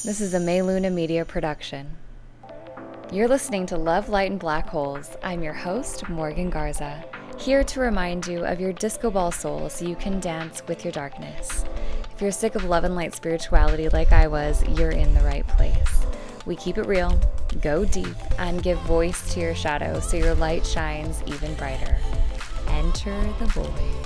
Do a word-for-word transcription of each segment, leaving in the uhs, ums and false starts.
This is a May Luna Media production. You're listening to Love, Light, and Black Holes. I'm your host, Morgan Garza, here to remind you of your disco ball soul so you can dance with your darkness. If you're sick of love and light spirituality like I was, you're in the right place. We keep it real, go deep, and give voice to your shadow so your light shines even brighter. Enter the void.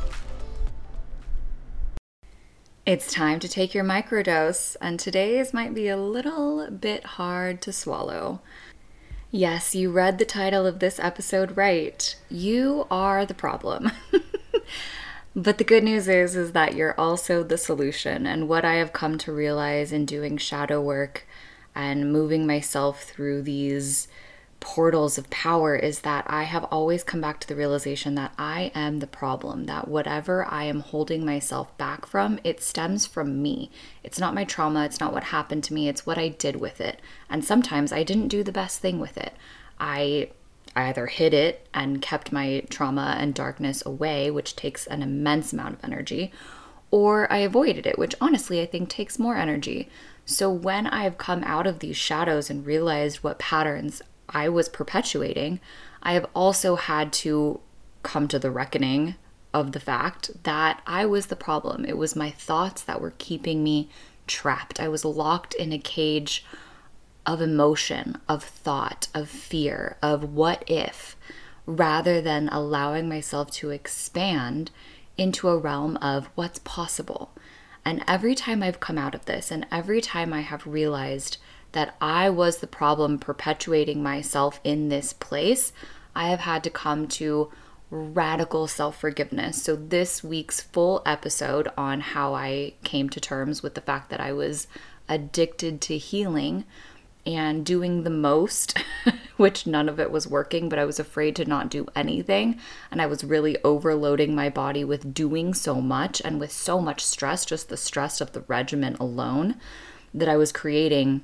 It's time to take your microdose, and today's might be a little bit hard to swallow. Yes, you read the title of this episode right. You are the problem. But the good news is, is that you're also the solution. And what I have come to realize in doing shadow work and moving myself through these portals of power is that I have always come back to the realization that I am the problem, that whatever I am holding myself back from, it stems from me. It's not my trauma, it's not what happened to me, it's what I did with it. And sometimes I didn't do the best thing with it. I either hid it and kept my trauma and darkness away, which takes an immense amount of energy, or I avoided it, which honestly I think takes more energy. So when I have come out of these shadows and realized what patterns I was perpetuating, I have also had to come to the reckoning of the fact that I was the problem. It was my thoughts that were keeping me trapped. I was locked in a cage of emotion, of thought, of fear, of what if, rather than allowing myself to expand into a realm of what's possible. And every time I've come out of this, and every time I have realized that I was the problem perpetuating myself in this place, I have had to come to radical self-forgiveness. So this week's full episode on how I came to terms with the fact that I was addicted to healing and doing the most, which none of it was working, but I was afraid to not do anything. And I was really overloading my body with doing so much and with so much stress, just the stress of the regimen alone that I was creating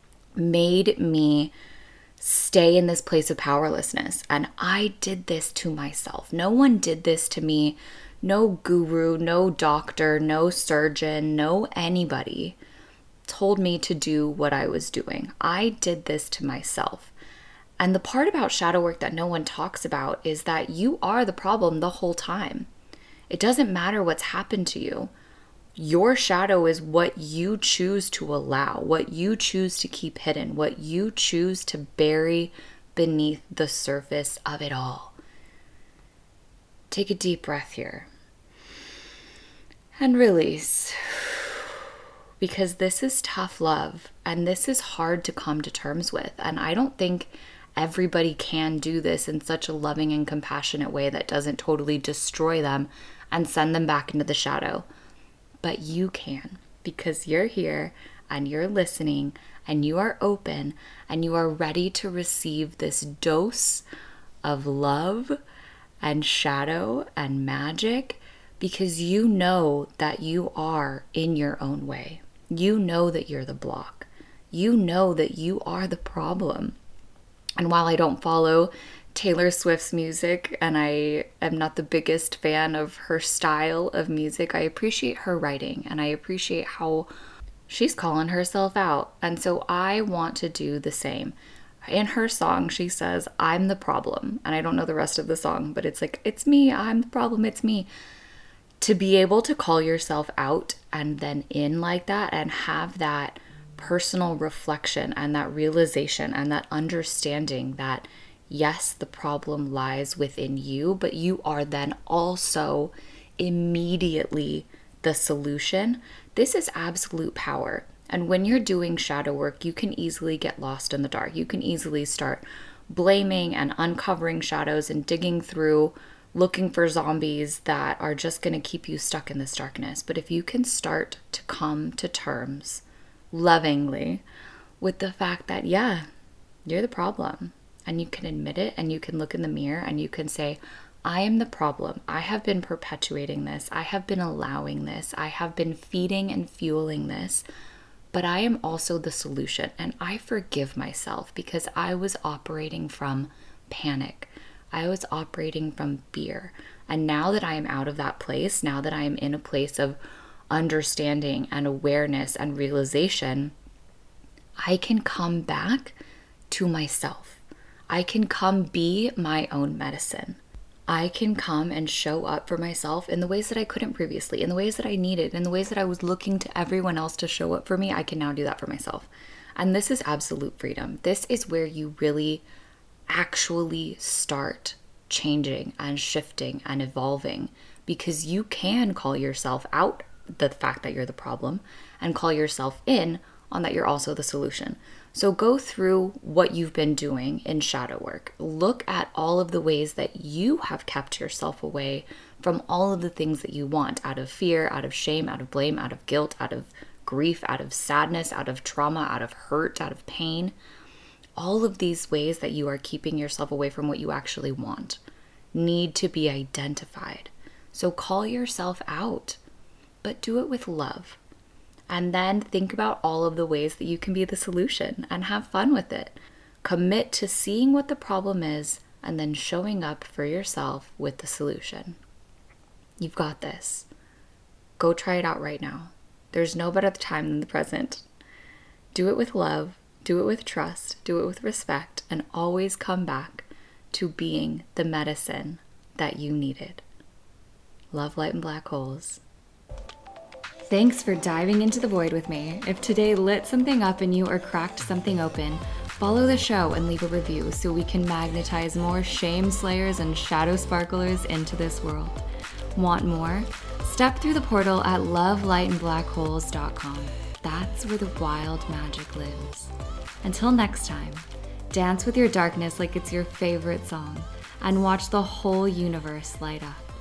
made me stay in this place of powerlessness. And I did this to myself. No one did this to me. No guru, no doctor, no surgeon, no anybody told me to do what I was doing. I did this to myself. And the part about shadow work that no one talks about is that you are the problem the whole time. It doesn't matter what's happened to you. Your shadow is what you choose to allow, what you choose to keep hidden, what you choose to bury beneath the surface of it all. Take a deep breath here and release, because this is tough love and this is hard to come to terms with. And I don't think everybody can do this in such a loving and compassionate way that doesn't totally destroy them and send them back into the shadow. But you can, because you're here and you're listening and you are open and you are ready to receive this dose of love and shadow and magic, because you know that you are in your own way. You know that you're the block. You know that you are the problem. And while I don't follow Taylor Swift's music, and I am not the biggest fan of her style of music, I appreciate her writing, and I appreciate how she's calling herself out. And so I want to do the same. In her song, she says, "I'm the problem." And I don't know the rest of the song, but it's like, it's me, I'm the problem, it's me. To be able to call yourself out and then in like that and have that personal reflection and that realization and that understanding that yes, the problem lies within you, but you are then also immediately the solution. This is absolute power. And when you're doing shadow work, you can easily get lost in the dark. You can easily start blaming and uncovering shadows and digging through, looking for zombies that are just going to keep you stuck in this darkness. But if you can start to come to terms lovingly with the fact that, yeah, you're the problem, and you can admit it, and you can look in the mirror and you can say, I am the problem. I have been perpetuating this. I have been allowing this. I have been feeding and fueling this, but I am also the solution. And I forgive myself because I was operating from panic. I was operating from fear. And now that I am out of that place, now that I am in a place of understanding and awareness and realization, I can come back to myself. I can come be my own medicine. I can come and show up for myself in the ways that I couldn't previously, in the ways that I needed, in the ways that I was looking to everyone else to show up for me. I can now do that for myself. And this is absolute freedom. This is where you really actually start changing and shifting and evolving, because you can call yourself out the fact that you're the problem and call yourself in on that you're also the solution. So go through what you've been doing in shadow work. Look at all of the ways that you have kept yourself away from all of the things that you want, out of fear, out of shame, out of blame, out of guilt, out of grief, out of sadness, out of trauma, out of hurt, out of pain. All of these ways that you are keeping yourself away from what you actually want need to be identified. So call yourself out, but do it with love. And then think about all of the ways that you can be the solution and have fun with it. Commit to seeing what the problem is and then showing up for yourself with the solution. You've got this. Go try it out right now. There's no better time than the present. Do it with love, do it with trust, do it with respect, and always come back to being the medicine that you needed. Love, light, and black holes. Thanks for diving into the void with me. If today lit something up in you or cracked something open, follow the show and leave a review so we can magnetize more shame slayers and shadow sparklers into this world. Want more? Step through the portal at love light and black holes dot com. That's where the wild magic lives. Until next time, dance with your darkness like it's your favorite song and watch the whole universe light up.